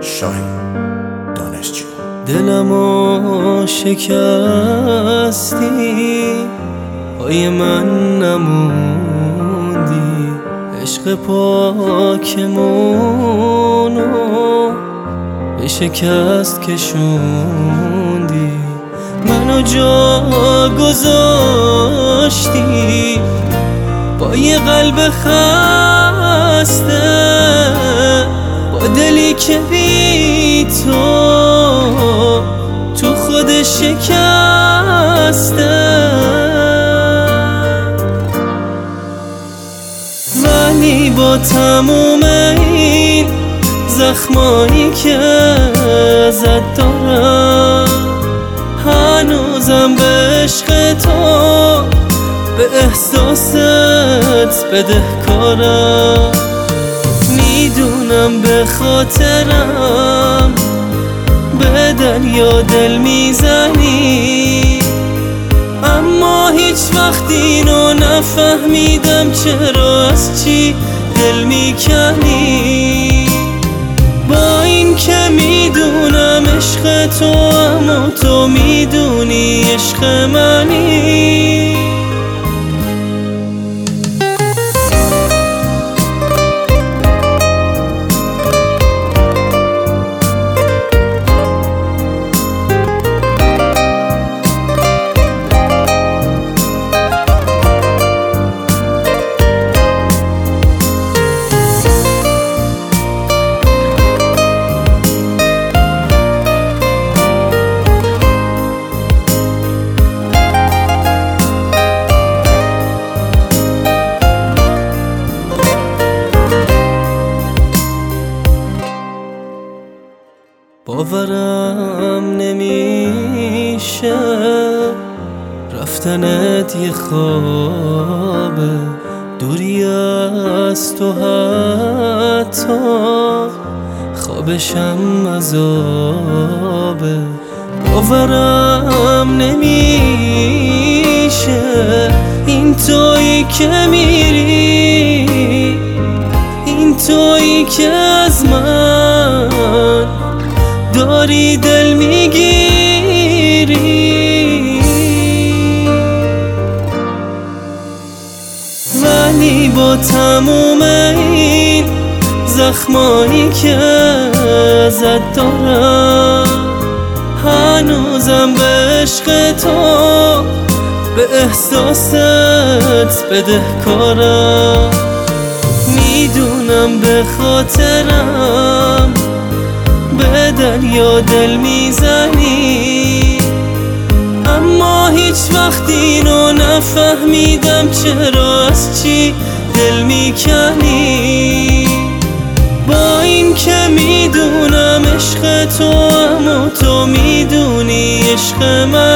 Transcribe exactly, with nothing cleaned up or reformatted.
شاهین دانشجو. دلمو شکستی، پای من نموندی، عشق پاکمونو به شکست کشوندی، منو جا گذاشتی با یه قلب خسته، با دلی که بی تو تو خودش شکسته. ولی با تموم این زخمایی که زد دارم، هنوزم به عشق تو به احساست بدهکارم. میدونم به خاطرم به دریا دل میزنی، اما هیچ وقت اینو نفهمیدم چرا از چی دل میکنی. با این که میدونم عشق تو، اما تو میدونی عشق منی. باورم نمیشه رفتنت یه خوابه، دوری از تو حتی خوابشم عذابه. باورم نمیشه این تویی که میری، این تویی که از من داری دل میگیری. ولی با تموم این زخمایی که زد دارم، هنوزم به عشق تو به احساست بدهکارم. میدونم به خاطرم به دریا دل میزنی، اما هیچ وقت اینو نفهمیدم چرا از چی دل میکنی. با این که میدونم عشق تو، اما تو میدونی عشق من.